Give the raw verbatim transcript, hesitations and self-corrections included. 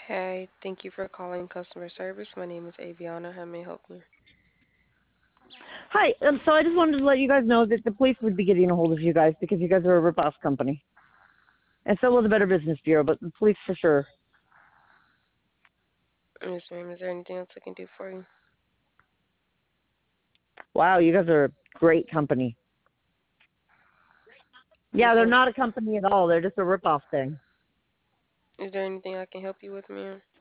Hey, thank you for calling customer service. My name is Aviana. How may I help you? Hi. Um, so I just wanted to let you guys know that the police would be getting a hold of you guys because you guys are a rip-off company. And so will the Better Business Bureau, but the police for sure. Yes, ma'am. Is there anything else I can do for you? Wow, you guys are a great company. Is Yeah, they're there not a company at all. They're just a rip-off thing. is there anything I can help you with, ma'am?